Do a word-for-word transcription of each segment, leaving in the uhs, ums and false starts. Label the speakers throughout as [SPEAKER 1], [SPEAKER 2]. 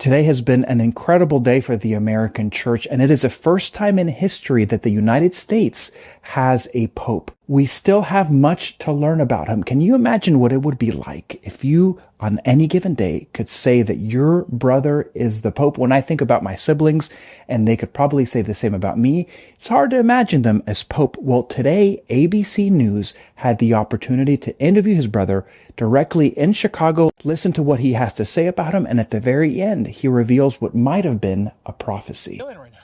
[SPEAKER 1] Today has been an incredible day for the American church, and it is the first time in history that the United States has a pope. We still have much to learn about him. Can you imagine what it would be like if you, on any given day, could say that your brother is the pope? When I think about my siblings, and they could probably say the same about me, it's hard to imagine them as pope. Well, today, A B C News had the opportunity to interview his brother directly in Chicago. Listen to what he has to say about him, and at the very end, he reveals what might have been a prophecy.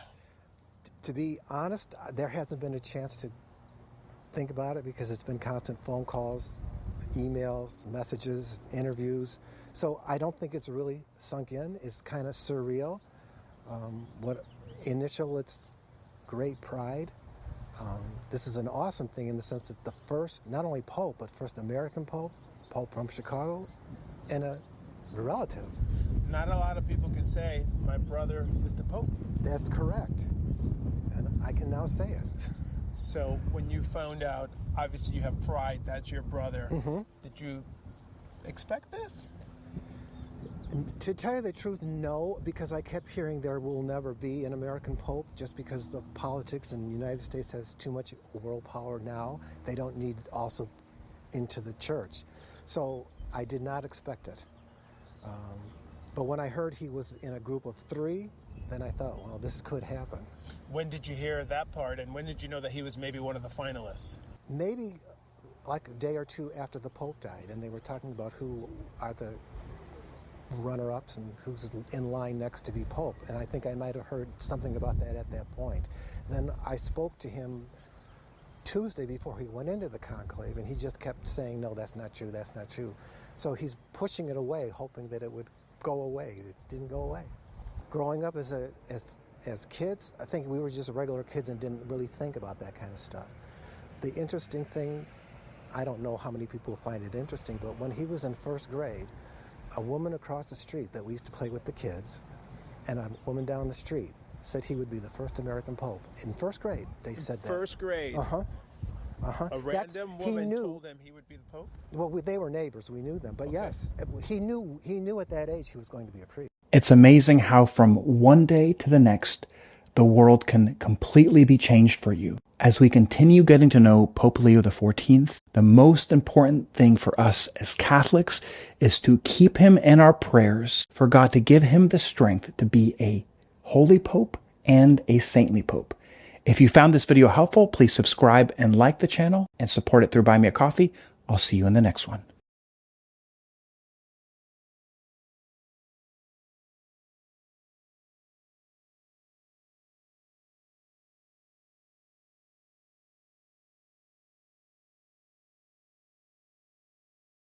[SPEAKER 2] To be honest, there hasn't been a chance to think about it because it's been constant phone calls, emails, messages, interviews. So I don't think it's really sunk in. It's kind of surreal. Um, what initial, it's great pride. Um, this is an awesome thing in the sense that the first, not only Pope, but first American Pope, Pope from Chicago, and a relative.
[SPEAKER 3] Not a lot of people can say, my brother is the Pope.
[SPEAKER 2] That's correct. And I can now say it.
[SPEAKER 3] So when you found out, obviously you have pride, that's your brother. Mm-hmm. Did you expect this?
[SPEAKER 2] To tell you the truth, no, because I kept hearing there will never be an American Pope just because of politics, and the United States has too much world power now. They don't need it also into the church. So I did not expect it. Um, but when I heard he was in a group of three, then I thought, well, this could happen.
[SPEAKER 3] When did you hear that part, and when did you know that he was maybe one of the finalists?
[SPEAKER 2] Maybe like a day or two after the Pope died, and they were talking about who are the runner-ups and who's in line next to be Pope. And I think I might have heard something about that at that point. Then I spoke to him Tuesday before he went into the conclave, and he just kept saying, no, that's not true, that's not true. So he's pushing it away, hoping that it would go away. It didn't go away. Growing up as a as as kids, I think we were just regular kids and didn't really think about that kind of stuff. The interesting thing, I don't know how many people find it interesting, but when he was in first grade, a woman across the street that we used to play with the kids, and a woman down the street said he would be the first American Pope. In first grade, they said
[SPEAKER 3] in
[SPEAKER 2] that.
[SPEAKER 3] First grade?
[SPEAKER 2] Uh-huh. Uh-huh.
[SPEAKER 3] A random That's, woman knew, told him he would be the Pope?
[SPEAKER 2] Well, we, they were neighbors. We knew them. But okay. Yes, he knew, he knew at that age he was going to be a priest.
[SPEAKER 1] It's amazing how from one day to the next, the world can completely be changed for you. As we continue getting to know Pope Leo the fourteenth, the most important thing for us as Catholics is to keep him in our prayers for God to give him the strength to be a holy Pope and a saintly Pope. If you found this video helpful, please subscribe and like the channel and support it through Buy Me a Coffee. I'll see you in the next one.